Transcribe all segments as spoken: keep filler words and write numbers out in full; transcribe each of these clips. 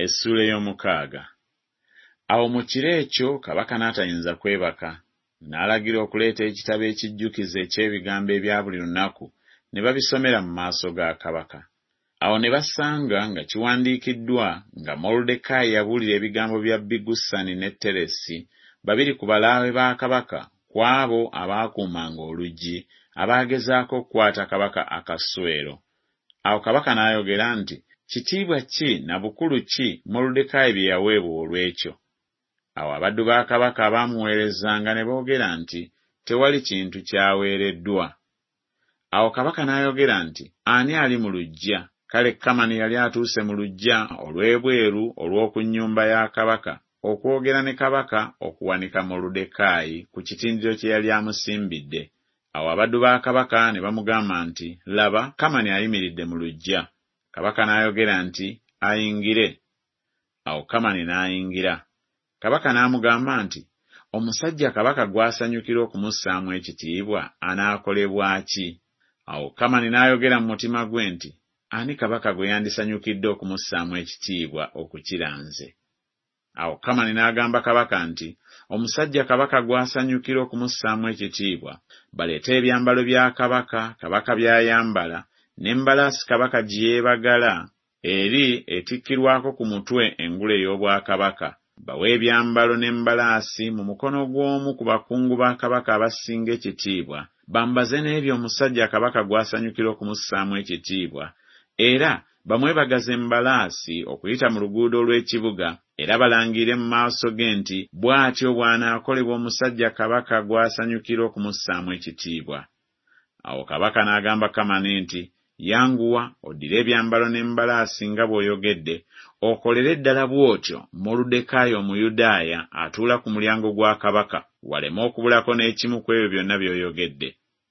Essula ey'omukaaga. Awo mu kiro ekyo kabaka n'atayinza kwebaka, n'alagira okuleeta ekitabo ekijjukizo eky'ebigambo ebya buli lunaku ne babisomera mu maaso ga kabaka. Awo ne basanga nga kiwandiikiddwa nga Moluddekaayi yabuulira ebigambo bya Bigusani ne Teresi, babiri ku balaawe ba kabaka, ku abo abaakuumanga oluggi abaagezaako okukwata kabaka Akaswero. Awo kabaka n'ayogera nti, kitiibwa ki na bukulu ki Moluddekaayi bye yaweebwa olw'ekyo? Awo abaddu ba kabaka abaamuweerezanga ne boogera nti, tewali kintu kyaweereddwa. Awo kabaka n'ayogera nti, ani ali mu luggya? Kale Kamani yali atuuse mu luggya olw'ebweru olw'oku nnyumba ya kabaka, okwogera ne kabaka okuwanika Moluddekaayi ku kitindiro kye yali amusimbidde. Awo abaddu ba kabaka ne bamugamba nti, laba, Kamani ayimiridde mu luggya. Kabaka n'ayogera nti, ayingire. Awo Kamani n'ayingira. Kabaka n'amugamba nti, omusajja kabaka gw'asanyukira okumussaamu ekitiibwa anaakolebwa ki? Awo Kamani n'ayogera mu mutima gwe nti, ani kabaka gwe yandisanyukidde okumussaamu ekitiibwa okukira nze? Awo Kamani n'agamba kabaka nti, omusajja kabaka gw'asanyukira okumussaamu ekitiibwa, baleete ebyambalo bya kabaka, kabaka by'ayambala, n'embalaasi kabaka gye yeebagala, eri etikkirwako ku mutwe engule ey'obwakabaka. Bawe ebyambalo n'embalaasi mu mukono gw'omu ku bakungu ba kabaka abasinga ekitiibwa, bambaze n'ebyo omusajja kabaka gw'asanyukira okumussaamu ekitiibwa, era bamwebagaze embalaasi okuyita mu luguudo lw'ekibuga, era balangire mu maaso ge nti bw'atyo bw'anaakolebwa omusajja kabaka gw'asanyukira okumussaamu ekitiibwa. Awo kabaka n'agamba Kamani nti, yanguwa oddire ebyambalo n'embalaasi nga bw'oyogedde, okolere ddala bw'otyo Moluddekaayi Omuyudaaya atuula ku mulyango gwa kabaka, waleme okubulako n'ekimu ku ebyo byonna by'oyogedde.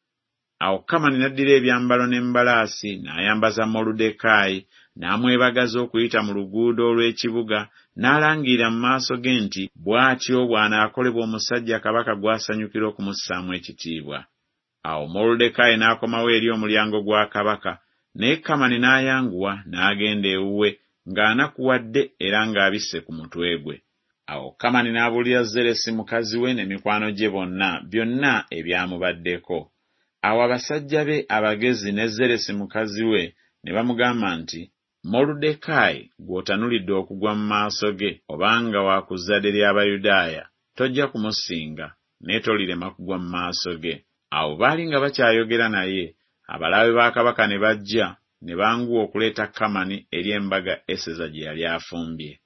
Awo Kamani n'addira ebyambalo n'embalaasi n'ayambaza Moluddekaayi, n'amwebagaza okuyita mu luguudo olw'ekibuga, n'alangira mu maaso ge nti bw'atyo bw'anaakolebwa omusajja kabaka gw'asanyukira okumussaamu ekitiibwa. Awo Moluddekaayi n'akomawo eri omulyango gwa kabaka, naye Kamani n'ayanguwa n'agenda ewuwe ng'anakuwadde era ng'abisse ku mutwe gwe. Awo Kamani n'abuulira Zeresi mukazi we ne mikwano gye bonna byonna ebyamubaddeko. Awo abasajja be abagezi ne Zeresi mukazi we ne bamugamba nti, Moluddekaayi gw'otanulidde okugwa mu maaso ge, obanga wa ku zzadde ly'Abayudaaya, tojja kumusinga, naye tolirema kugwa mu maaso ge. Awo baali nga bakyayogera naye, abalaawe ba kabaka ne bajja ne banguwa okuleeta Kamani eri embaga Eseza gye yali afumbye.